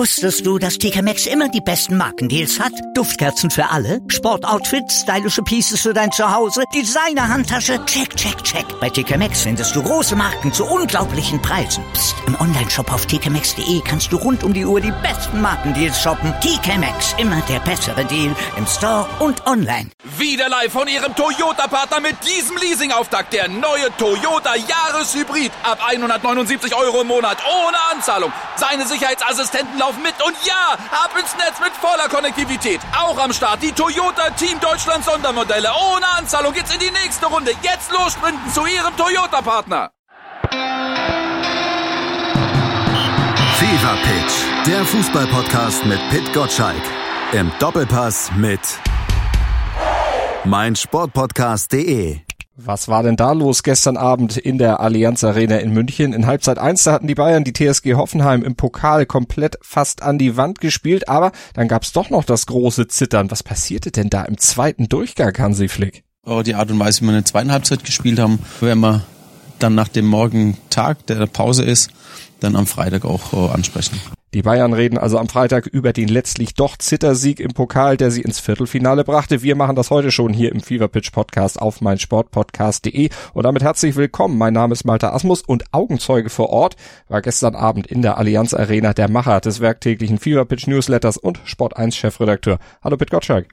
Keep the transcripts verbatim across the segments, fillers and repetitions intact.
Wusstest du, dass T K Maxx immer die besten Markendeals hat? Duftkerzen für alle, Sportoutfits, stylische Pieces für dein Zuhause, Designer-Handtasche, check, check, check. Bei T K Maxx findest du große Marken zu unglaublichen Preisen. Psst. Im Onlineshop auf t k maxx punkt d e kannst du rund um die Uhr die besten Markendeals shoppen. T K Maxx, immer der bessere Deal im Store und online. Wieder live von Ihrem Toyota-Partner mit diesem Leasing-Auftakt. Der neue Toyota Jahreshybrid. Ab hundertneunundsiebzig Euro im Monat ohne Anzahlung. Seine Sicherheitsassistenten laufen mit und ja, ab ins Netz mit voller Konnektivität. Auch am Start die Toyota Team Deutschland Sondermodelle. Ohne Anzahlung geht's in die nächste Runde. Jetzt los sprinten zu Ihrem Toyota-Partner. Fever Pitch, der Fußball-Podcast mit Pit Gottschalk. Im Doppelpass mit meinsportpodcast punkt de. Was war denn da los gestern Abend in der Allianz Arena in München? In Halbzeit eins, da hatten die Bayern die T S G Hoffenheim im Pokal komplett fast an die Wand gespielt, aber dann gab's doch noch das große Zittern. Was passierte denn da im zweiten Durchgang, Hansi Flick? Oh, die Art und Weise, wie wir in der zweiten Halbzeit gespielt haben, werden wir dann nach dem morgigen Tag, der Pause ist, dann am Freitag auch oh, ansprechen. Die Bayern reden also am Freitag über den letztlich doch Zittersieg im Pokal, der sie ins Viertelfinale brachte. Wir machen das heute schon hier im Fever Pitch Podcast auf meinsportpodcast punkt de und damit herzlich willkommen. Mein Name ist Malte Asmus und Augenzeuge vor Ort war gestern Abend in der Allianz Arena der Macher des werktäglichen Fever Pitch Newsletters und Sport eins Chefredakteur. Hallo Pit Gottschalk.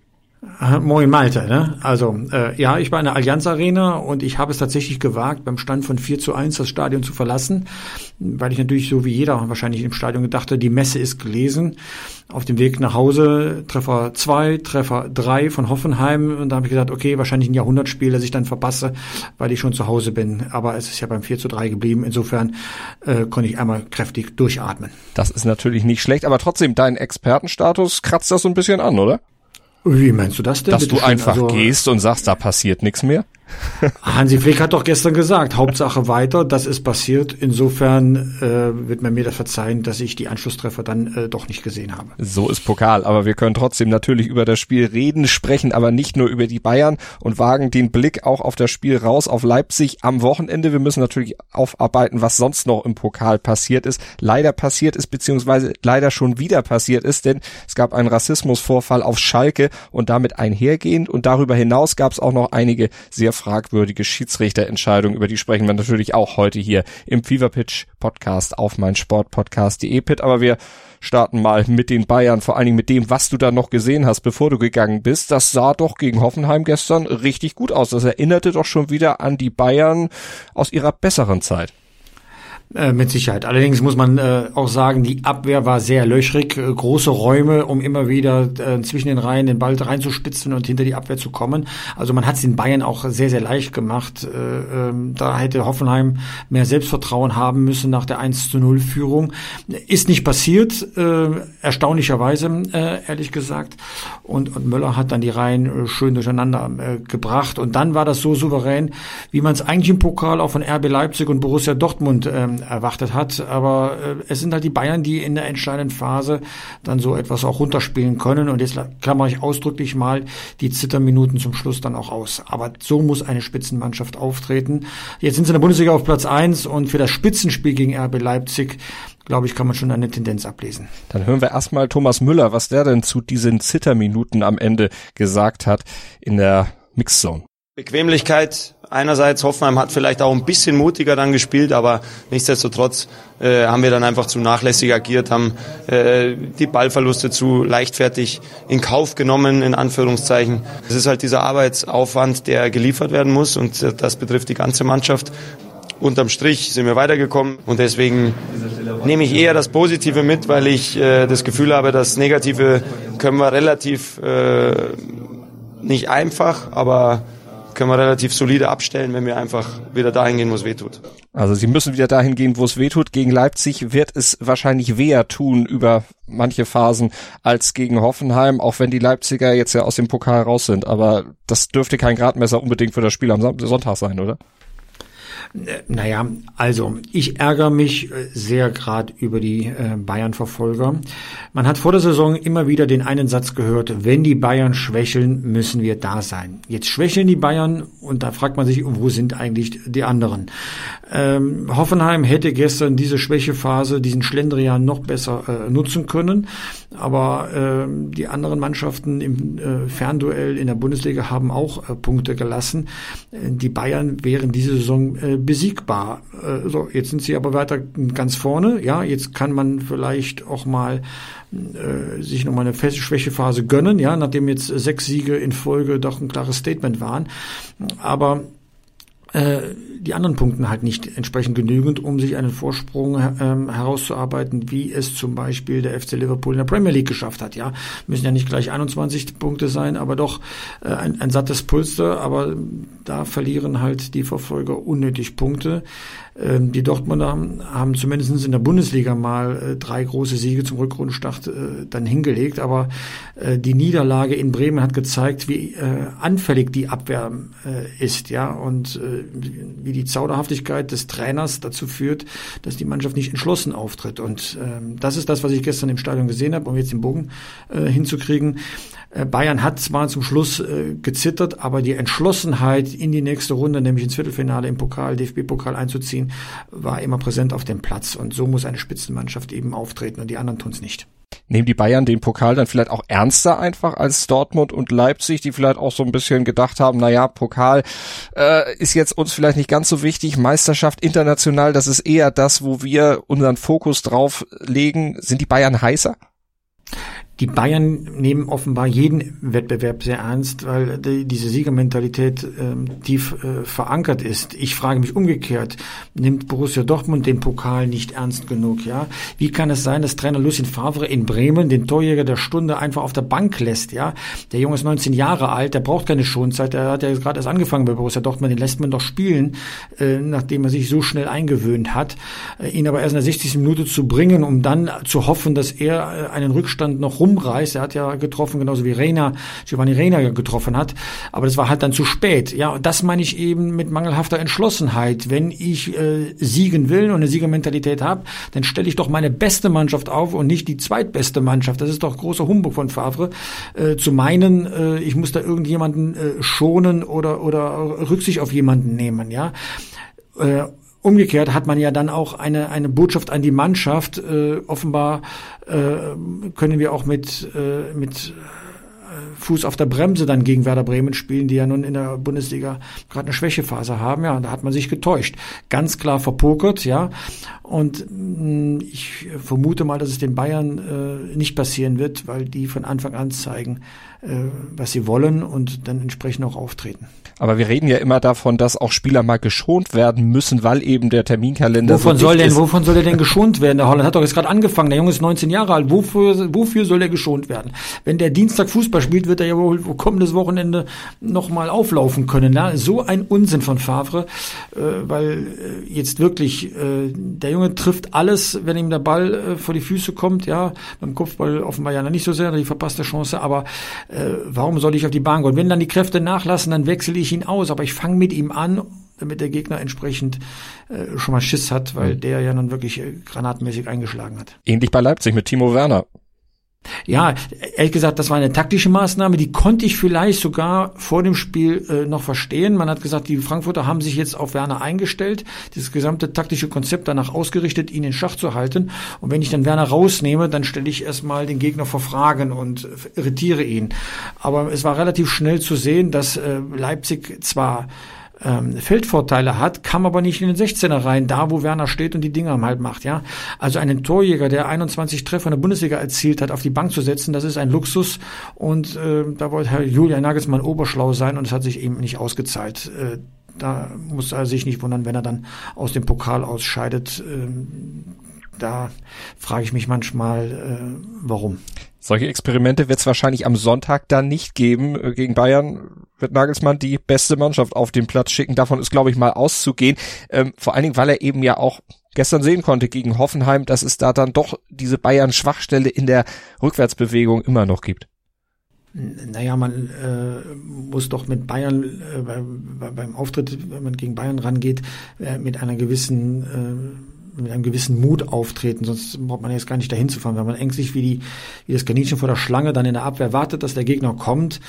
Moin Malte, ne? Also, äh, ja, ich war in der Allianz Arena und ich habe es tatsächlich gewagt, beim Stand von vier zu eins das Stadion zu verlassen, weil ich natürlich so wie jeder wahrscheinlich im Stadion gedachte, die Messe ist gelesen. Auf dem Weg nach Hause Treffer zwei, Treffer drei von Hoffenheim und da habe ich gesagt, okay, wahrscheinlich ein Jahrhundertspiel, das ich dann verpasse, weil ich schon zu Hause bin. Aber es ist ja beim vier zu drei geblieben, insofern äh, konnte ich einmal kräftig durchatmen. Das ist natürlich nicht schlecht, aber trotzdem, dein Expertenstatus kratzt das so ein bisschen an, oder? Wie meinst du das denn? Dass Bitte du schön. einfach also, gehst und sagst, da passiert nichts mehr? Hansi Flick hat doch gestern gesagt, Hauptsache weiter, das ist passiert. Insofern äh, wird man mir das verzeihen, dass ich die Anschlusstreffer dann äh, doch nicht gesehen habe. So ist Pokal, aber wir können trotzdem natürlich über das Spiel reden, sprechen aber nicht nur über die Bayern und wagen den Blick auch auf das Spiel raus, auf Leipzig am Wochenende. Wir müssen natürlich aufarbeiten, was sonst noch im Pokal passiert ist, leider passiert ist, beziehungsweise leider schon wieder passiert ist, denn es gab einen Rassismusvorfall auf Schalke und damit einhergehend und darüber hinaus gab es auch noch einige sehr fragwürdige Schiedsrichterentscheidungen, über die sprechen wir natürlich auch heute hier im Fever Pitch Podcast auf meinsportpodcast punkt de. Pit, aber wir starten mal mit den Bayern, vor allen Dingen mit dem, was du da noch gesehen hast, bevor du gegangen bist. Das sah doch gegen Hoffenheim gestern richtig gut aus. Das erinnerte doch schon wieder an die Bayern aus ihrer besseren Zeit. Äh, mit Sicherheit. Allerdings muss man äh, auch sagen, die Abwehr war sehr löchrig, äh, große Räume, um immer wieder äh, zwischen den Reihen den Ball reinzuspitzen und hinter die Abwehr zu kommen. Also man hat es den Bayern auch sehr, sehr leicht gemacht. Äh, äh, da hätte Hoffenheim mehr Selbstvertrauen haben müssen nach der eins zu null Führung. Ist nicht passiert, äh, erstaunlicherweise, äh, ehrlich gesagt. Und, und Möller hat dann die Reihen äh, schön durcheinander äh, gebracht. Und dann war das so souverän, wie man es eigentlich im Pokal auch von R B Leipzig und Borussia Dortmund äh, erwartet hat, aber äh, es sind halt die Bayern, die in der entscheidenden Phase dann so etwas auch runterspielen können und jetzt klammere ich ausdrücklich mal die Zitterminuten zum Schluss dann auch aus. Aber so muss eine Spitzenmannschaft auftreten. Jetzt sind sie in der Bundesliga auf Platz eins und für das Spitzenspiel gegen R B Leipzig, glaube ich, kann man schon eine Tendenz ablesen. Dann hören wir erstmal Thomas Müller, was der denn zu diesen Zitterminuten am Ende gesagt hat in der Mixzone. Bequemlichkeit einerseits, Hoffenheim hat vielleicht auch ein bisschen mutiger dann gespielt, aber nichtsdestotrotz äh, haben wir dann einfach zu nachlässig agiert, haben äh, die Ballverluste zu leichtfertig in Kauf genommen, in Anführungszeichen. Es ist halt dieser Arbeitsaufwand, der geliefert werden muss und äh, das betrifft die ganze Mannschaft. Unterm Strich sind wir weitergekommen und deswegen nehme ich eher das Positive mit, weil ich äh, das Gefühl habe, das Negative können wir relativ, äh, nicht einfach, aber können wir relativ solide abstellen, wenn wir einfach wieder dahin gehen, wo es weh tut. Also sie müssen wieder dahin gehen, wo es weh tut. Gegen Leipzig wird es wahrscheinlich weher tun über manche Phasen als gegen Hoffenheim, auch wenn die Leipziger jetzt ja aus dem Pokal raus sind. Aber das dürfte kein Gradmesser unbedingt für das Spiel am Sonntag sein, oder? Naja, also ich ärgere mich sehr gerade über die äh, Bayern-Verfolger. Man hat vor der Saison immer wieder den einen Satz gehört, wenn die Bayern schwächeln, müssen wir da sein. Jetzt schwächeln die Bayern und da fragt man sich, wo sind eigentlich die anderen? Ähm, Hoffenheim hätte gestern diese Schwächephase, diesen Schlendrian noch besser äh, nutzen können, aber äh, die anderen Mannschaften im äh, Fernduell in der Bundesliga haben auch äh, Punkte gelassen. Äh, die Bayern wären diese Saison äh, besiegbar. Äh, so, jetzt sind sie aber weiter ganz vorne. Ja, jetzt kann man vielleicht auch mal äh, sich nochmal eine feste Schwächephase gönnen, ja, nachdem jetzt sechs Siege in Folge doch ein klares Statement waren. Aber äh, die anderen Punkten halt nicht entsprechend genügend, um sich einen Vorsprung ähm, herauszuarbeiten, wie es zum Beispiel der F C Liverpool in der Premier League geschafft hat. Ja, müssen ja nicht gleich einundzwanzig Punkte sein, aber doch äh, ein, ein sattes Pulster. Aber da verlieren halt die Verfolger unnötig Punkte. Ähm, die Dortmunder haben zumindest in der Bundesliga mal äh, drei große Siege zum Rückrundenstart äh, dann hingelegt. Aber äh, die Niederlage in Bremen hat gezeigt, wie äh, anfällig die Abwehr äh, ist, ja, und äh, wie die Zauderhaftigkeit des Trainers dazu führt, dass die Mannschaft nicht entschlossen auftritt. Und ähm, das ist das, was ich gestern im Stadion gesehen habe, um jetzt den Bogen äh, hinzukriegen. Äh, Bayern hat zwar zum Schluss äh, gezittert, aber die Entschlossenheit in die nächste Runde, nämlich ins Viertelfinale im Pokal, D F B-Pokal einzuziehen, war immer präsent auf dem Platz. Und so muss eine Spitzenmannschaft eben auftreten und die anderen tun es nicht. Nehmen die Bayern den Pokal dann vielleicht auch ernster einfach als Dortmund und Leipzig, die vielleicht auch so ein bisschen gedacht haben, naja, Pokal äh, ist jetzt uns vielleicht nicht ganz so wichtig, Meisterschaft international, das ist eher das, wo wir unseren Fokus drauf legen. Sind die Bayern heißer? Die Bayern nehmen offenbar jeden Wettbewerb sehr ernst, weil die, diese Siegermentalität ähm, tief äh, verankert ist. Ich frage mich umgekehrt, nimmt Borussia Dortmund den Pokal nicht ernst genug? Ja, wie kann es sein, dass Trainer Lucien Favre in Bremen den Torjäger der Stunde einfach auf der Bank lässt? Ja, der Junge ist neunzehn Jahre alt, der braucht keine Schonzeit, der hat ja gerade erst angefangen bei Borussia Dortmund, den lässt man doch spielen, äh, nachdem er sich so schnell eingewöhnt hat. Äh, ihn aber erst in der sechzigsten Minute zu bringen, um dann zu hoffen, dass er äh, einen Rückstand noch rum umreißt. Er hat ja getroffen, genauso wie Reina, Giovanni Reina getroffen hat. Aber das war halt dann zu spät. Ja, und das meine ich eben mit mangelhafter Entschlossenheit. Wenn ich äh, siegen will und eine Siegermentalität habe, dann stelle ich doch meine beste Mannschaft auf und nicht die zweitbeste Mannschaft. Das ist doch großer Humbug von Favre. Äh, zu meinen, äh, ich muss da irgendjemanden äh, schonen oder, oder Rücksicht auf jemanden nehmen. Ja, äh, Umgekehrt hat man ja dann auch eine eine Botschaft an die Mannschaft. Äh, offenbar äh, können wir auch mit äh, mit Fuß auf der Bremse dann gegen Werder Bremen spielen, die ja nun in der Bundesliga gerade eine Schwächephase haben. Ja, da hat man sich getäuscht. Ganz klar verpokert, ja. Und mh, ich vermute mal, dass es den Bayern äh, nicht passieren wird, weil die von Anfang an zeigen, äh, was sie wollen und dann entsprechend auch auftreten. Aber wir reden ja immer davon, dass auch Spieler mal geschont werden müssen, weil eben der Terminkalender wovon so soll denn, ist. Wovon soll er denn geschont werden? Der Holland hat doch jetzt gerade angefangen. Der Junge ist neunzehn Jahre alt. Wofür, wofür soll er geschont werden? Wenn der Dienstag Fußball spielt, wird er ja wohl kommendes Wochenende nochmal auflaufen können. Ja, so ein Unsinn von Favre, äh, weil äh, jetzt wirklich, äh, der Junge trifft alles, wenn ihm der Ball äh, vor die Füße kommt. Ja, beim Kopfball offenbar ja nicht so sehr, die verpasste Chance. Aber äh, warum soll ich auf die Bahn gehen? Wenn dann die Kräfte nachlassen, dann wechsle ich ihn aus, aber ich fange mit ihm an, damit der Gegner entsprechend äh, schon mal Schiss hat, weil mhm. der ja nun wirklich äh, granatenmäßig eingeschlagen hat. Ähnlich bei Leipzig mit Timo Werner. Ja, ehrlich gesagt, das war eine taktische Maßnahme, die konnte ich vielleicht sogar vor dem Spiel äh, noch verstehen. Man hat gesagt, die Frankfurter haben sich jetzt auf Werner eingestellt, das gesamte taktische Konzept danach ausgerichtet, ihn in Schach zu halten. Und wenn ich dann Werner rausnehme, dann stelle ich erstmal den Gegner vor Fragen und irritiere ihn. Aber es war relativ schnell zu sehen, dass äh, Leipzig zwar Ähm, Feldvorteile hat, kam aber nicht in den sechzehner rein, da wo Werner steht und die Dinger halt macht, ja. Also einen Torjäger, der einundzwanzig Treffer in der Bundesliga erzielt hat, auf die Bank zu setzen, das ist ein Luxus und äh, da wollte Herr Julian Nagelsmann oberschlau sein und es hat sich eben nicht ausgezahlt. Äh, da muss er sich nicht wundern, wenn er dann aus dem Pokal ausscheidet. Äh, da frage ich mich manchmal, äh, warum. Solche Experimente wird es wahrscheinlich am Sonntag dann nicht geben. Gegen Bayern wird Nagelsmann die beste Mannschaft auf den Platz schicken. Davon ist, glaube ich, mal auszugehen. Ähm, vor allen Dingen, weil er eben ja auch gestern sehen konnte gegen Hoffenheim, dass es da dann doch diese Bayern-Schwachstelle in der Rückwärtsbewegung immer noch gibt. Naja, man äh, muss doch mit Bayern äh, bei, bei, beim Auftritt, wenn man gegen Bayern rangeht, äh, mit einer gewissen äh, mit einem gewissen Mut auftreten, sonst braucht man jetzt gar nicht dahin zu fahren, weil man ängstlich wie die wie das Kaninchen vor der Schlange dann in der Abwehr wartet, dass der Gegner kommt.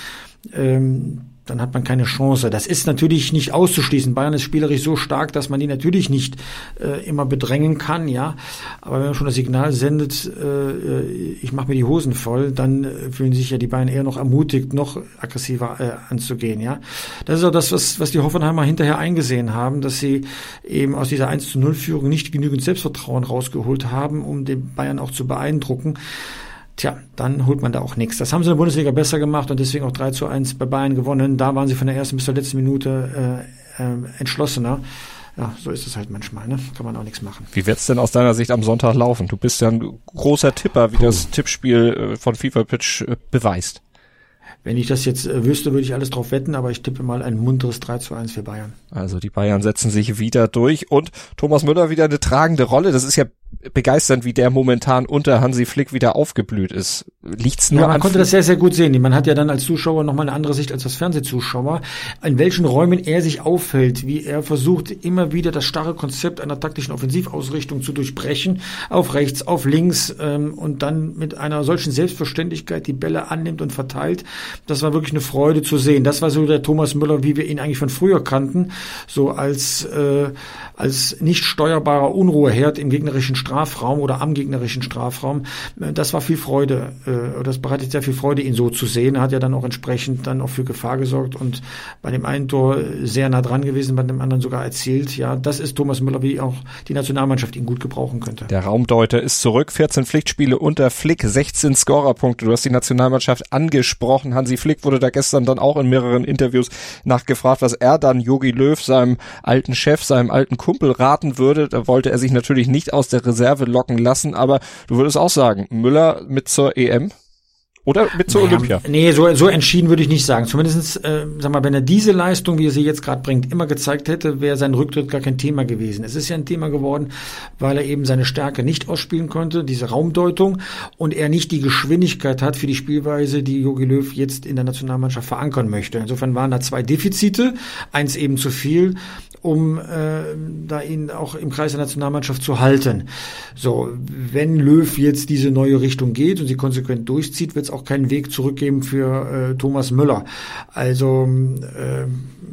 Ähm, dann hat man keine Chance. Das ist natürlich nicht auszuschließen. Bayern ist spielerisch so stark, dass man die natürlich nicht äh, immer bedrängen kann, ja. Aber wenn man schon das Signal sendet, äh, ich mache mir die Hosen voll, dann äh, fühlen sich ja die Bayern eher noch ermutigt, noch aggressiver äh, anzugehen, ja. Das ist auch das, was, was die Hoffenheimer hinterher eingesehen haben, dass sie eben aus dieser eins zu null Führung nicht genügend Selbstvertrauen rausgeholt haben, um den Bayern auch zu beeindrucken. Tja, dann holt man da auch nichts. Das haben sie in der Bundesliga besser gemacht und deswegen auch drei zu eins bei Bayern gewonnen. Da waren sie von der ersten bis zur letzten Minute äh, äh, entschlossener. Ja, so ist es halt manchmal, ne? Kann man auch nichts machen. Wie wird's denn aus deiner Sicht am Sonntag laufen? Du bist ja ein großer Tipper, wie Puh. das Tippspiel von FIFA Pitch äh, beweist. Wenn ich das jetzt äh, wüsste, würde ich alles drauf wetten, aber ich tippe mal ein munteres drei zu eins für Bayern. Also die Bayern setzen sich wieder durch und Thomas Müller wieder eine tragende Rolle. Das ist ja begeisternd, wie der momentan unter Hansi Flick wieder aufgeblüht ist. Liegt's nur ja, man an konnte das sehr, sehr gut sehen. Man hat ja dann als Zuschauer nochmal eine andere Sicht als als Fernsehzuschauer, in welchen Räumen er sich auffällt, wie er versucht, immer wieder das starre Konzept einer taktischen Offensivausrichtung zu durchbrechen, auf rechts, auf links, ähm, und dann mit einer solchen Selbstverständlichkeit die Bälle annimmt und verteilt. Das war wirklich eine Freude zu sehen. Das war so der Thomas Müller, wie wir ihn eigentlich von früher kannten, so als äh, als nicht steuerbarer Unruheherd im gegnerischen Strafraum oder am gegnerischen Strafraum. Das war viel Freude, äh, das bereitet sehr viel Freude, ihn so zu sehen. Er hat ja dann auch entsprechend dann auch für Gefahr gesorgt und bei dem einen Tor sehr nah dran gewesen, bei dem anderen sogar erzielt. Ja, das ist Thomas Müller, wie auch die Nationalmannschaft ihn gut gebrauchen könnte. Der Raumdeuter ist zurück, vierzehn Pflichtspiele unter Flick, sechzehn Scorerpunkte. Du hast die Nationalmannschaft angesprochen. Hansi Flick wurde da gestern dann auch in mehreren Interviews nachgefragt, was er dann Jogi Löw, seinem alten Chef, seinem alten Kumpel raten würde. Da wollte er sich natürlich nicht aus der Reserve locken lassen, aber du würdest auch sagen, Müller mit zur E M? Oder mit zur naja, Olympia? Nee, so, so entschieden würde ich nicht sagen. Zumindest, äh, sag mal, wenn er diese Leistung, wie er sie jetzt gerade bringt, immer gezeigt hätte, wäre sein Rücktritt gar kein Thema gewesen. Es ist ja ein Thema geworden, weil er eben seine Stärke nicht ausspielen konnte, diese Raumdeutung, und er nicht die Geschwindigkeit hat für die Spielweise, die Jogi Löw jetzt in der Nationalmannschaft verankern möchte. Insofern waren da zwei Defizite, eins eben zu viel, um äh, da ihn auch im Kreis der Nationalmannschaft zu halten. So, wenn Löw jetzt diese neue Richtung geht und sie konsequent durchzieht, wird es auch keinen Weg zurückgeben für äh, Thomas Müller. Also äh,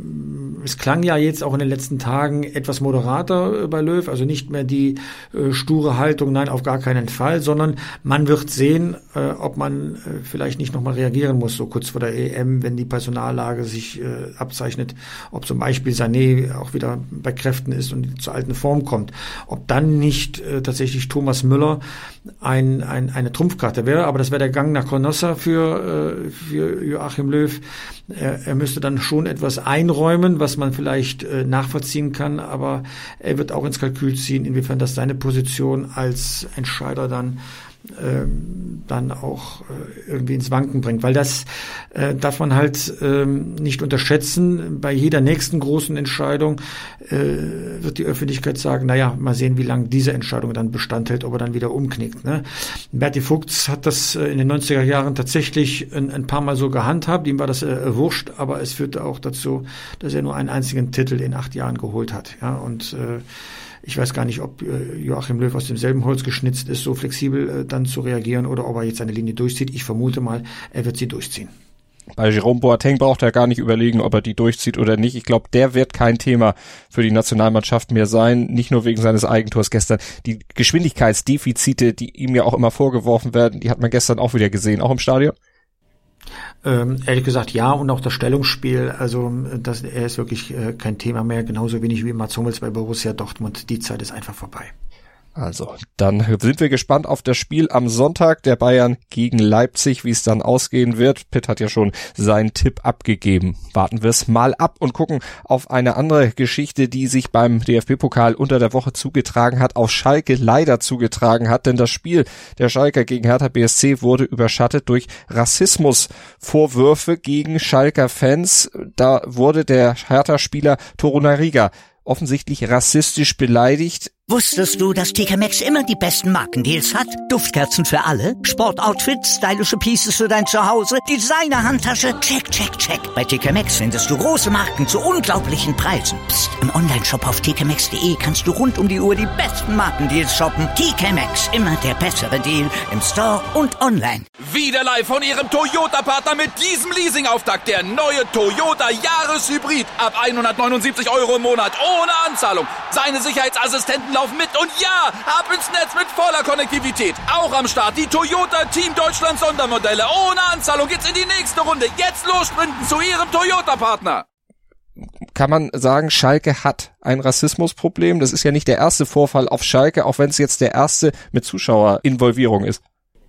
es klang ja jetzt auch in den letzten Tagen etwas moderater äh, bei Löw, also nicht mehr die äh, sture Haltung, nein, auf gar keinen Fall, sondern man wird sehen, äh, ob man äh, vielleicht nicht nochmal reagieren muss, so kurz vor der E M, wenn die Personallage sich äh, abzeichnet, ob zum Beispiel Sané auch wieder bei Kräften ist und zur alten Form kommt, ob dann nicht äh, tatsächlich Thomas Müller ein, ein, eine Trumpfkarte wäre, aber das wäre der Gang nach Canossa für, äh, für Joachim Löw. Er, er müsste dann schon etwas einräumen, was man vielleicht äh, nachvollziehen kann, aber er wird auch ins Kalkül ziehen, inwiefern das seine Position als Entscheider dann ähm, dann auch äh, irgendwie ins Wanken bringt, weil das äh, darf man halt ähm, nicht unterschätzen. Bei jeder nächsten großen Entscheidung äh, wird die Öffentlichkeit sagen, naja, mal sehen, wie lange diese Entscheidung dann Bestand hält, ob er dann wieder umknickt. Ne? Berti Vogts hat das äh, in den neunziger Jahren tatsächlich ein, ein paar Mal so gehandhabt, ihm war das äh, wurscht, aber es führte auch dazu, dass er nur einen einzigen Titel in acht Jahren geholt hat. Ja, und äh, ich weiß gar nicht, ob Joachim Löw aus demselben Holz geschnitzt ist, so flexibel dann zu reagieren, oder ob er jetzt seine Linie durchzieht. Ich vermute mal, er wird sie durchziehen. Bei Jerome Boateng braucht er gar nicht überlegen, ob er die durchzieht oder nicht. Ich glaube, der wird kein Thema für die Nationalmannschaft mehr sein, nicht nur wegen seines Eigentors gestern. Die Geschwindigkeitsdefizite, die ihm ja auch immer vorgeworfen werden, die hat man gestern auch wieder gesehen, auch im Stadion. Ähm, ehrlich gesagt, ja, und auch das Stellungsspiel, also das, er ist wirklich äh, kein Thema mehr, genauso wenig wie Mats Hummels bei Borussia Dortmund. Die Zeit ist einfach vorbei. Also, dann sind wir gespannt auf das Spiel am Sonntag der Bayern gegen Leipzig, wie es dann ausgehen wird. Pitt hat ja schon seinen Tipp abgegeben. Warten wir es mal ab und gucken auf eine andere Geschichte, die sich beim D F B-Pokal unter der Woche zugetragen hat, auf Schalke leider zugetragen hat, denn das Spiel der Schalker gegen Hertha B S C wurde überschattet durch Rassismusvorwürfe gegen Schalker Fans. Da wurde der Hertha-Spieler Torunariga offensichtlich rassistisch beleidigt. Wusstest du, dass T K Maxx immer die besten Markendeals hat? Duftkerzen für alle, Sportoutfits, stylische Pieces für dein Zuhause, Designer-Handtasche, check, check, check. Bei T K Maxx findest du große Marken zu unglaublichen Preisen. Psst. Im Onlineshop auf t k maxx punkt de kannst du rund um die Uhr die besten Markendeals shoppen. T K Maxx, immer der bessere Deal im Store und online. Wieder live von Ihrem Toyota-Partner mit diesem Leasing-Auftakt. Der neue Toyota Jahreshybrid. Ab hundertneunundsiebzig Euro im Monat ohne Anzahlung. Seine Sicherheitsassistenten laufen mit und ja, ab ins Netz mit voller Konnektivität. Auch am Start die Toyota Team Deutschland Sondermodelle. Ohne Anzahlung geht's in die nächste Runde. Jetzt los sprinten zu Ihrem Toyota-Partner. Kann man sagen, Schalke hat ein Rassismusproblem? Das ist ja nicht der erste Vorfall auf Schalke, auch wenn es jetzt der erste mit Zuschauerinvolvierung ist.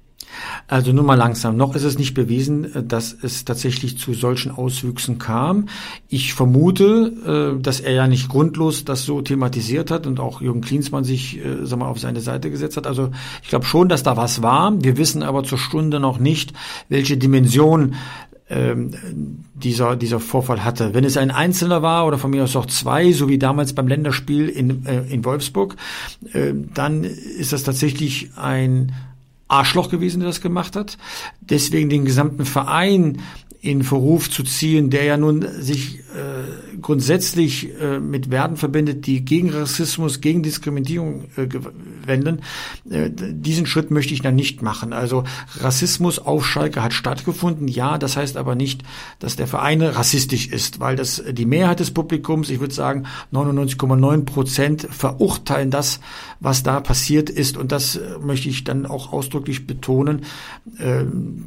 Also nur mal langsam. Noch ist es nicht bewiesen, dass es tatsächlich zu solchen Auswüchsen kam. Ich vermute, dass er ja nicht grundlos das so thematisiert hat und auch Jürgen Klinsmann sich, sag mal, auf seine Seite gesetzt hat. Also ich glaube schon, dass da was war. Wir wissen aber zur Stunde noch nicht, welche Dimension ähm, dieser dieser Vorfall hatte. Wenn es ein Einzelner war oder von mir aus auch zwei, so wie damals beim Länderspiel in äh, in Wolfsburg, äh, dann ist das tatsächlich ein Arschloch gewesen, der das gemacht hat. Deswegen den gesamten Verein in Verruf zu ziehen, der ja nun sich äh, grundsätzlich äh, mit Werten verbindet, die gegen Rassismus, gegen Diskriminierung äh, wenden, äh, diesen Schritt möchte ich dann nicht machen. Also Rassismus auf Schalke hat stattgefunden, ja, das heißt aber nicht, dass der Verein rassistisch ist, weil das die Mehrheit des Publikums, ich würde sagen neunundneunzig Komma neun Prozent, verurteilen das, was da passiert ist, und das äh, möchte ich dann auch ausdrücklich betonen, äh,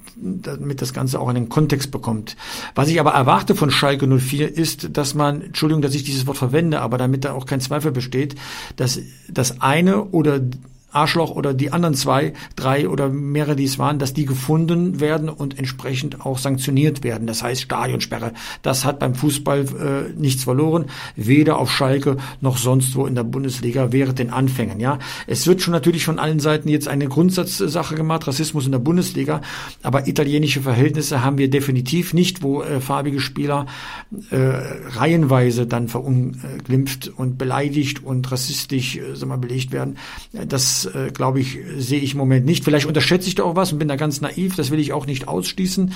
damit das Ganze auch einen Kontext bekommt. Kommt. Was ich aber erwarte von Schalke null vier ist, dass man, Entschuldigung, dass ich dieses Wort verwende, aber damit da auch kein Zweifel besteht, dass das eine oder Arschloch oder die anderen zwei, drei oder mehrere, die es waren, dass die gefunden werden und entsprechend auch sanktioniert werden. Das heißt Stadionsperre. Das hat beim Fußball äh, nichts verloren, weder auf Schalke noch sonst wo in der Bundesliga während den Anfängen. Ja, es wird schon natürlich von allen Seiten jetzt eine Grundsatzsache gemacht, Rassismus in der Bundesliga, aber italienische Verhältnisse haben wir definitiv nicht, wo äh, farbige Spieler äh, reihenweise dann verunglimpft und beleidigt und rassistisch äh, sag mal, belegt werden. Das Das, äh, glaube ich, sehe ich im Moment nicht. Vielleicht unterschätze ich da auch was und bin da ganz naiv, das will ich auch nicht ausschließen,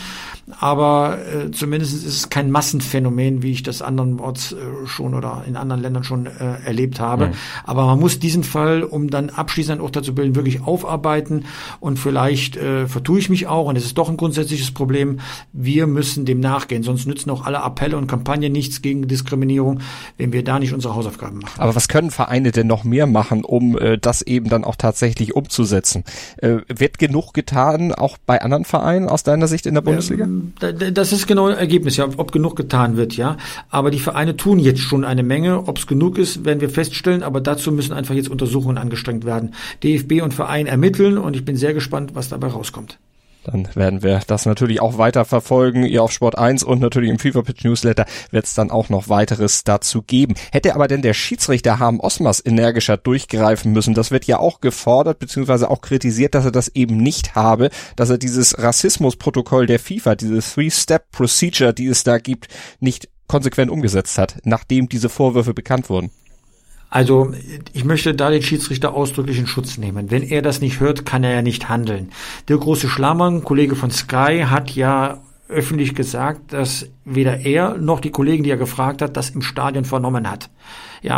aber äh, zumindest ist es kein Massenphänomen, wie ich das andernorts äh, schon oder in anderen Ländern schon äh, erlebt habe. Mhm. Aber man muss diesen Fall, um dann abschließend ein Urteil zu bilden, wirklich aufarbeiten, und vielleicht äh, vertue ich mich auch, und es ist doch ein grundsätzliches Problem. Wir müssen dem nachgehen, sonst nützen auch alle Appelle und Kampagnen nichts gegen Diskriminierung, wenn wir da nicht unsere Hausaufgaben machen. Aber was können Vereine denn noch mehr machen, um äh, das eben dann auch tatsächlich umzusetzen? Äh, wird genug getan, auch bei anderen Vereinen aus deiner Sicht in der Bundesliga? Ähm, das ist genau ein Ergebnis, ja, ob genug getan wird, ja. Aber die Vereine tun jetzt schon eine Menge. Ob es genug ist, werden wir feststellen, aber dazu müssen einfach jetzt Untersuchungen angestrengt werden. D F B und Verein ermitteln, und ich bin sehr gespannt, was dabei rauskommt. Dann werden wir das natürlich auch weiter verfolgen. Ihr auf Sport eins und natürlich im FIFA Pitch Newsletter wird es dann auch noch weiteres dazu geben. Hätte aber denn der Schiedsrichter Harm Osmers energischer durchgreifen müssen? Das wird ja auch gefordert bzw. auch kritisiert, dass er das eben nicht habe, dass er dieses Rassismusprotokoll der FIFA, diese Three-Step-Procedure, die es da gibt, nicht konsequent umgesetzt hat, nachdem diese Vorwürfe bekannt wurden. Also ich möchte da den Schiedsrichter ausdrücklich in Schutz nehmen. Wenn er das nicht hört, kann er ja nicht handeln. Der große Schlamann, Kollege von Sky, hat ja öffentlich gesagt, dass weder er noch die Kollegen, die er gefragt hat, das im Stadion vernommen hat. Ja,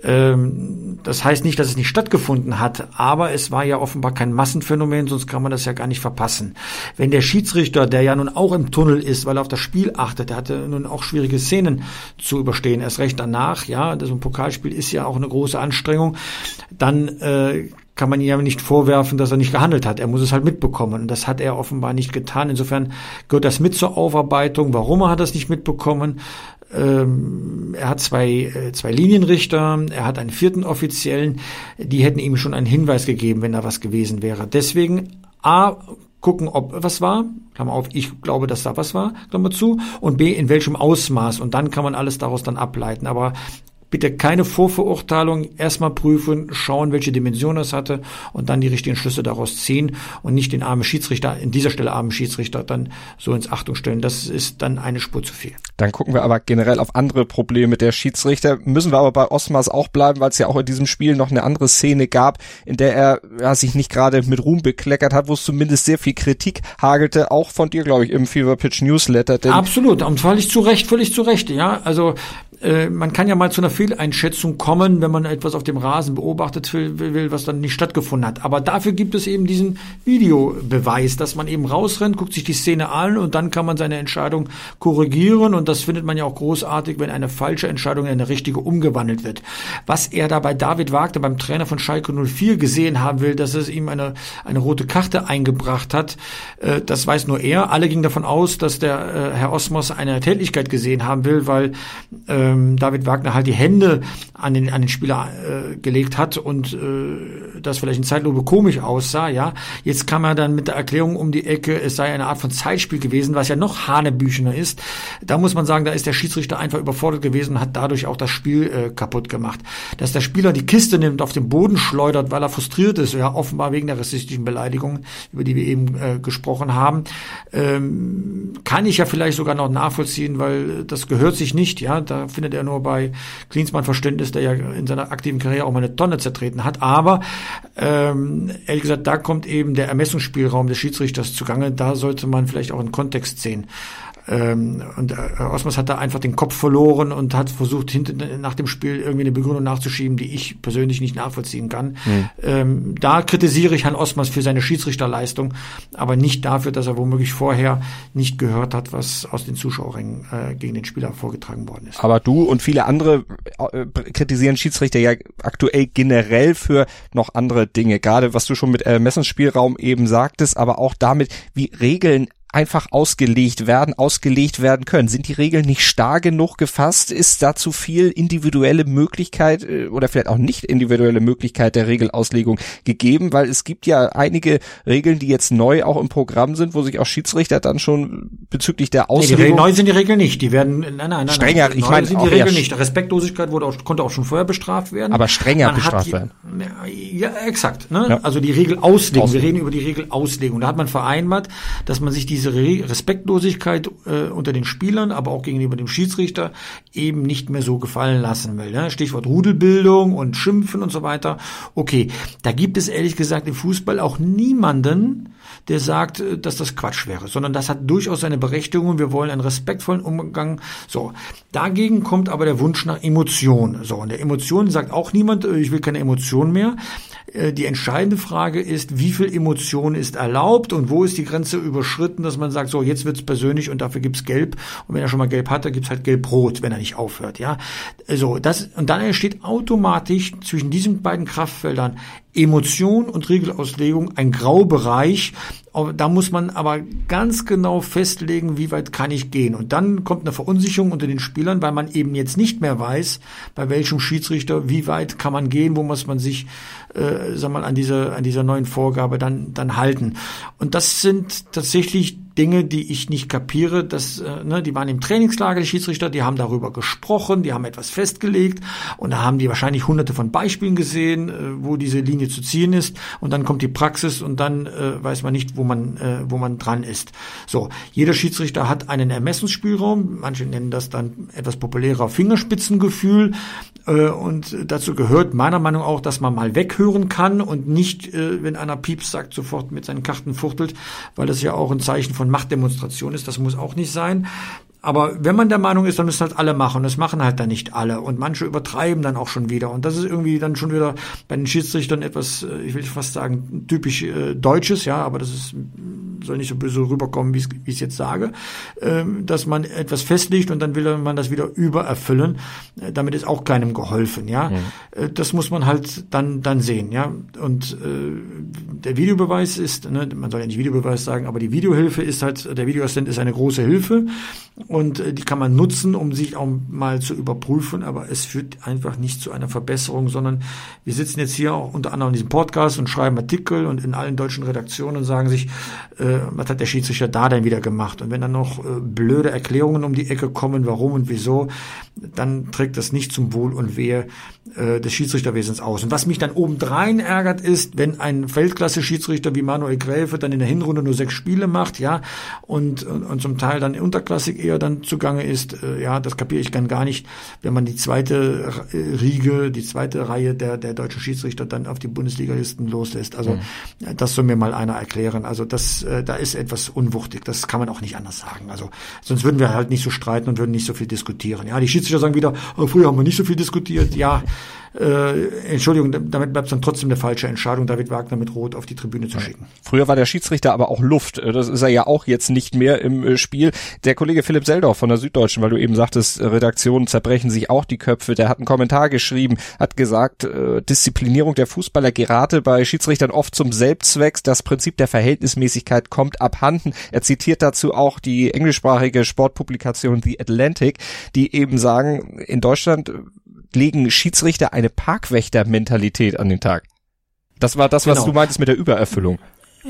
ähm, das heißt nicht, dass es nicht stattgefunden hat, aber es war ja offenbar kein Massenphänomen, sonst kann man das ja gar nicht verpassen. Wenn der Schiedsrichter, der ja nun auch im Tunnel ist, weil er auf das Spiel achtet, der hatte nun auch schwierige Szenen zu überstehen, erst recht danach, ja, so ein Pokalspiel ist ja auch eine große Anstrengung, dann äh, kann man ihm ja nicht vorwerfen, dass er nicht gehandelt hat. Er muss es halt mitbekommen. Und das hat er offenbar nicht getan. Insofern gehört das mit zur Aufarbeitung. Warum er hat das nicht mitbekommen? Ähm, er hat zwei, äh, zwei Linienrichter. Er hat einen vierten Offiziellen. Die hätten ihm schon einen Hinweis gegeben, wenn da was gewesen wäre. Deswegen A, gucken, ob was war. Klammer auf, ich glaube, dass da was war. Klammer zu. Und B, in welchem Ausmaß. Und dann kann man alles daraus dann ableiten. Aber bitte keine Vorverurteilung, erstmal prüfen, schauen, welche Dimension das hatte und dann die richtigen Schlüsse daraus ziehen und nicht den armen Schiedsrichter, in dieser Stelle armen Schiedsrichter, dann so ins Achtung stellen. Das ist dann eine Spur zu viel. Dann gucken wir aber generell auf andere Probleme der Schiedsrichter. Müssen wir aber bei Osmars auch bleiben, weil es ja auch in diesem Spiel noch eine andere Szene gab, in der er ja, sich nicht gerade mit Ruhm bekleckert hat, wo es zumindest sehr viel Kritik hagelte, auch von dir, glaube ich, im Fever Pitch Newsletter. Denn absolut, und völlig zu Recht, völlig zu Recht, ja. Also äh, man kann ja mal zu einer Fehleinschätzung kommen, wenn man etwas auf dem Rasen beobachtet will, will, was dann nicht stattgefunden hat. Aber dafür gibt es eben diesen Videobeweis, dass man eben rausrennt, guckt sich die Szene an und dann kann man seine Entscheidung korrigieren. Und das findet man ja auch großartig, wenn eine falsche Entscheidung in eine richtige umgewandelt wird. Was er da bei David Wagner, beim Trainer von Schalke null vier, gesehen haben will, dass es ihm eine eine rote Karte eingebracht hat, äh, das weiß nur er. Alle gingen davon aus, dass der äh, Herr Osmos eine Tätlichkeit gesehen haben will, weil ähm, David Wagner halt die Hände an den an den Spieler äh, gelegt hat und äh, das vielleicht in Zeitlupe komisch aussah. Ja, jetzt kam er dann mit der Erklärung um die Ecke, es sei eine Art von Zeitspiel gewesen, was ja noch hanebüchener ist. Da muss man sagen, da ist der Schiedsrichter einfach überfordert gewesen und hat dadurch auch das Spiel äh, kaputt gemacht. Dass der Spieler die Kiste nimmt, auf den Boden schleudert, weil er frustriert ist, ja, offenbar wegen der rassistischen Beleidigung, über die wir eben äh, gesprochen haben, ähm, kann ich ja vielleicht sogar noch nachvollziehen, weil das gehört sich nicht, ja, da findet er nur bei Klinsmann Verständnis, der ja in seiner aktiven Karriere auch mal eine Tonne zertreten hat, aber ähm, ehrlich gesagt, da kommt eben der Ermessungsspielraum des Schiedsrichters zugange, da sollte man vielleicht auch einen Kontext sehen. Ähm, und äh, Osmos hat da einfach den Kopf verloren und hat versucht, hinten nach dem Spiel irgendwie eine Begründung nachzuschieben, die ich persönlich nicht nachvollziehen kann. Mhm. Ähm, da kritisiere ich Herrn Osmos für seine Schiedsrichterleistung, aber nicht dafür, dass er womöglich vorher nicht gehört hat, was aus den Zuschauerrängen äh, gegen den Spieler vorgetragen worden ist. Aber du und viele andere äh, kritisieren Schiedsrichter ja aktuell generell für noch andere Dinge, gerade was du schon mit Ermessensspielraum eben sagtest, aber auch damit, wie Regeln einfach ausgelegt werden, ausgelegt werden können. Sind die Regeln nicht starr genug gefasst? Ist da zu viel individuelle Möglichkeit oder vielleicht auch nicht individuelle Möglichkeit der Regelauslegung gegeben? Weil es gibt ja einige Regeln, die jetzt neu auch im Programm sind, wo sich auch Schiedsrichter dann schon bezüglich der Auslegung... Nee, die neu sind die Regeln nicht. Die werden, nein, nein, nein. Strenger, nein, ich meine sind die Regeln nicht. Respektlosigkeit wurde auch, konnte auch schon vorher bestraft werden. Aber strenger bestraft werden. Ja, exakt. Ne? Ja. Also die Regelauslegung. Auslegung. Wir reden über die Regelauslegung. Da hat man vereinbart, dass man sich die diese Respektlosigkeit äh, unter den Spielern, aber auch gegenüber dem Schiedsrichter eben nicht mehr so gefallen lassen will. Ne? Stichwort Rudelbildung und Schimpfen und so weiter. Okay, da gibt es ehrlich gesagt im Fußball auch niemanden, der sagt, dass das Quatsch wäre, sondern das hat durchaus seine Berechtigung. Wir wollen einen respektvollen Umgang. So, dagegen kommt aber der Wunsch nach Emotion. So, und der Emotion sagt auch niemand, ich will keine Emotion mehr. Die entscheidende Frage ist, wie viel Emotion ist erlaubt und wo ist die Grenze überschritten, dass man sagt, so, jetzt wird's persönlich und dafür gibt's Gelb. Und wenn er schon mal Gelb hat, dann gibt's halt Gelb-Rot, wenn er nicht aufhört, ja. Also, das, und dann entsteht automatisch zwischen diesen beiden Kraftfeldern Emotion und Regelauslegung ein Graubereich. Da muss man aber ganz genau festlegen, wie weit kann ich gehen. Und dann kommt eine Verunsicherung unter den Spielern, weil man eben jetzt nicht mehr weiß, bei welchem Schiedsrichter, wie weit kann man gehen, wo muss man sich, äh, sag mal, an dieser, an dieser neuen Vorgabe dann, dann halten. Und das sind tatsächlich Dinge, die ich nicht kapiere. Das, äh, ne, die waren im Trainingslager, die Schiedsrichter, die haben darüber gesprochen, die haben etwas festgelegt und da haben die wahrscheinlich hunderte von Beispielen gesehen, äh, wo diese Linie zu ziehen ist und dann kommt die Praxis und dann äh, weiß man nicht, wo man, äh, wo man dran ist. So, jeder Schiedsrichter hat einen Ermessensspielraum, manche nennen das dann etwas populärer Fingerspitzengefühl äh, und dazu gehört meiner Meinung nach auch, dass man mal weghören kann und nicht, äh, wenn einer Pieps sagt, sofort mit seinen Karten fuchtelt, weil das ja auch ein Zeichen von Machtdemonstration ist, das muss auch nicht sein. Aber wenn man der Meinung ist, dann müssen halt alle machen. Das machen halt dann nicht alle. Und manche übertreiben dann auch schon wieder. Und das ist irgendwie dann schon wieder bei den Schiedsrichtern etwas, ich will fast sagen, typisch äh, Deutsches, ja, aber das ist, soll nicht so böse rüberkommen, wie ich es jetzt sage, ähm, dass man etwas festlegt und dann will man das wieder übererfüllen. Äh, damit ist auch keinem geholfen, ja. ja. Äh, das muss man halt dann dann sehen, ja. Und äh, der Videobeweis ist, ne, man soll ja nicht Videobeweis sagen, aber die Videohilfe ist halt, der Videoassistent ist eine große Hilfe. und die kann man nutzen, um sich auch mal zu überprüfen, aber es führt einfach nicht zu einer Verbesserung, sondern wir sitzen jetzt hier auch unter anderem in diesem Podcast und schreiben Artikel und in allen deutschen Redaktionen und sagen sich, äh, was hat der Schiedsrichter da denn wieder gemacht? Und wenn dann noch äh, blöde Erklärungen um die Ecke kommen, warum und wieso, dann trägt das nicht zum Wohl und Wehe äh, des Schiedsrichterwesens aus. Und was mich dann obendrein ärgert ist, wenn ein Weltklasse-Schiedsrichter wie Manuel Gräfe dann in der Hinrunde nur sechs Spiele macht, ja, und, und, und zum Teil dann unterklassig eher dann zugange ist, äh, ja, das kapiere ich dann gar nicht, wenn man die zweite Riege, die zweite Reihe der, der deutschen Schiedsrichter dann auf die Bundesligalisten loslässt. Also mhm. das soll mir mal einer erklären. Also das, äh, da ist etwas unwuchtig. Das kann man auch nicht anders sagen. Also sonst würden wir halt nicht so streiten und würden nicht so viel diskutieren. Ja, die Schiedsrichter sagen wieder, oh, früher haben wir nicht so viel diskutiert. Ja, Äh, Entschuldigung, damit bleibt es dann trotzdem eine falsche Entscheidung, David Wagner mit Rot auf die Tribüne zu schicken. Früher war der Schiedsrichter aber auch Luft. Das ist er ja auch jetzt nicht mehr im Spiel. Der Kollege Philipp Seldorf von der Süddeutschen, weil du eben sagtest, Redaktionen zerbrechen sich auch die Köpfe, der hat einen Kommentar geschrieben, hat gesagt, äh, Disziplinierung der Fußballer gerate bei Schiedsrichtern oft zum Selbstzweck. Das Prinzip der Verhältnismäßigkeit kommt abhanden. Er zitiert dazu auch die englischsprachige Sportpublikation The Atlantic, die eben sagen, in Deutschland legen Schiedsrichter eine Parkwächter-Mentalität an den Tag. Das war das, was genau. Du meintest mit der Übererfüllung.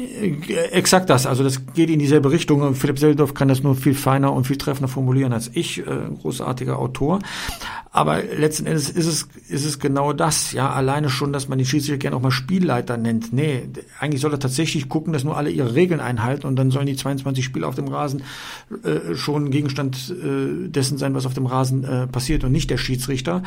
Exakt das, also das geht in dieselbe Richtung. Philipp Seldorf kann das nur viel feiner und viel treffender formulieren als ich, äh, großartiger Autor. Aber letzten Endes ist es ist es genau das, ja, alleine schon, dass man die Schiedsrichter gerne auch mal Spielleiter nennt. Nee, eigentlich soll er tatsächlich gucken, dass nur alle ihre Regeln einhalten und dann sollen die zweiundzwanzig Spiele auf dem Rasen äh, schon Gegenstand äh, dessen sein, was auf dem Rasen äh, passiert und nicht der Schiedsrichter.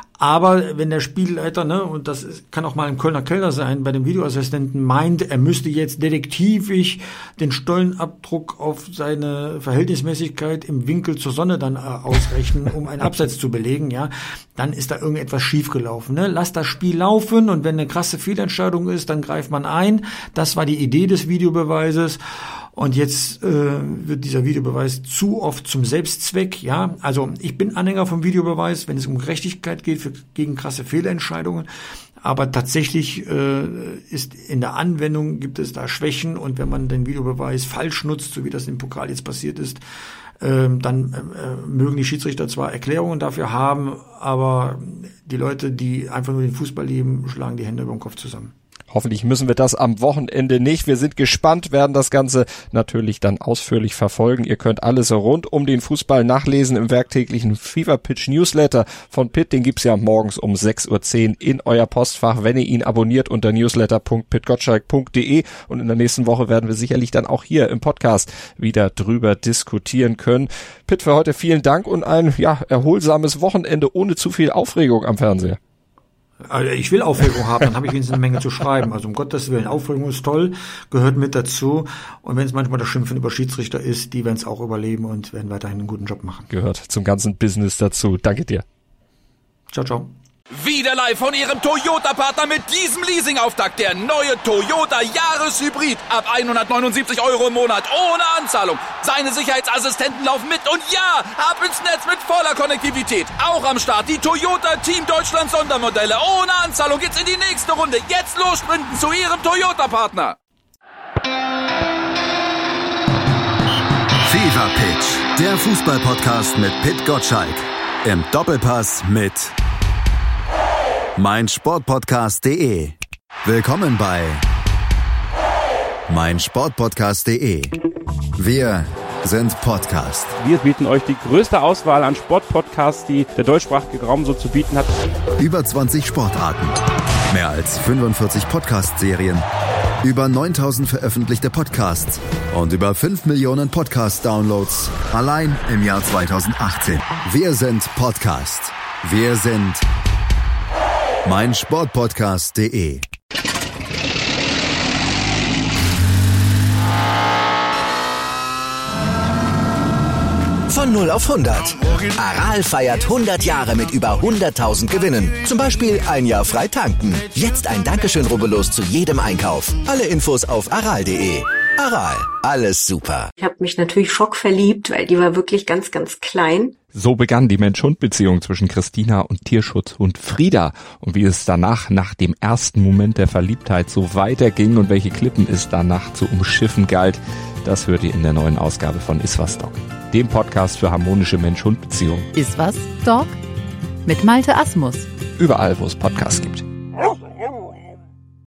Aber wenn der Spielleiter, ne, und das ist, kann auch mal ein Kölner Keller sein, bei dem Videoassistenten meint, er müsste jetzt detektivisch den Stollenabdruck auf seine Verhältnismäßigkeit im Winkel zur Sonne dann äh, ausrechnen, um einen Abseits zu belegen, ja, dann ist da irgendetwas schiefgelaufen. Ne? Lass das Spiel laufen und wenn eine krasse Fehlentscheidung ist, dann greift man ein. Das war die Idee des Videobeweises. Und jetzt äh, wird dieser Videobeweis zu oft zum Selbstzweck. Ja, also ich bin Anhänger vom Videobeweis, wenn es um Gerechtigkeit geht, für, gegen krasse Fehlentscheidungen. Aber tatsächlich äh, ist in der Anwendung gibt es da Schwächen. Und wenn man den Videobeweis falsch nutzt, so wie das im Pokal jetzt passiert ist, äh, dann äh, mögen die Schiedsrichter zwar Erklärungen dafür haben, aber die Leute, die einfach nur den Fußball lieben, schlagen die Hände über den Kopf zusammen. Hoffentlich müssen wir das am Wochenende nicht. Wir sind gespannt, werden das Ganze natürlich dann ausführlich verfolgen. Ihr könnt alles rund um den Fußball nachlesen im werktäglichen Fever Pitch Newsletter von Pitt. Den gibt's ja morgens um sechs Uhr zehn in euer Postfach, wenn ihr ihn abonniert unter newsletter punkt pitt gottschalk punkt de. Und in der nächsten Woche werden wir sicherlich dann auch hier im Podcast wieder drüber diskutieren können. Pitt, für heute vielen Dank und ein ja erholsames Wochenende ohne zu viel Aufregung am Fernseher. Also ich will Aufregung haben, dann habe ich wenigstens eine Menge zu schreiben. Also um Gottes Willen, Aufregung ist toll, gehört mit dazu. Und wenn es manchmal das Schimpfen über Schiedsrichter ist, die werden es auch überleben und werden weiterhin einen guten Job machen. Gehört zum ganzen Business dazu. Danke dir. Ciao, ciao. Wieder live von Ihrem Toyota-Partner mit diesem Leasing-Auftakt. Der neue Toyota Jahreshybrid. Ab hundertneunundsiebzig Euro im Monat. Ohne Anzahlung. Seine Sicherheitsassistenten laufen mit. Und ja, ab ins Netz mit voller Konnektivität. Auch am Start die Toyota Team Deutschland Sondermodelle. Ohne Anzahlung geht's in die nächste Runde. Jetzt los sprinten zu Ihrem Toyota-Partner. Fever Pitch. Der Fußball-Podcast mit Pitt Gottschalk. Im Doppelpass mit meinsportpodcast punkt de. Willkommen bei meinsportpodcast punkt de. Wir sind Podcast. Wir bieten euch die größte Auswahl an Sportpodcasts, die der deutschsprachige Raum so zu bieten hat. Über zwanzig Sportarten, mehr als fünfundvierzig Podcast-Serien, über neuntausend veröffentlichte Podcasts und über fünf Millionen Podcast-Downloads allein im Jahr zweitausendachtzehn. Wir sind Podcast. Wir sind meinsportpodcast punkt de. Von null auf hundert. Aral feiert hundert Jahre mit über hunderttausend Gewinnen. Zum Beispiel ein Jahr frei tanken. Jetzt ein Dankeschön, rubbellos zu jedem Einkauf. Alle Infos auf aral punkt de. Aral, alles super. Ich habe mich natürlich schockverliebt, weil die war wirklich ganz, ganz klein. So begann die Mensch-Hund-Beziehung zwischen Christina und Tierschutzhund Frieda. Und wie es danach, nach dem ersten Moment der Verliebtheit, so weiterging und welche Klippen es danach zu umschiffen galt, das hört ihr in der neuen Ausgabe von Iswas Dog, dem Podcast für harmonische Mensch-Hund-Beziehungen. Iswas Dog? Mit Malte Asmus. Überall, wo es Podcasts gibt.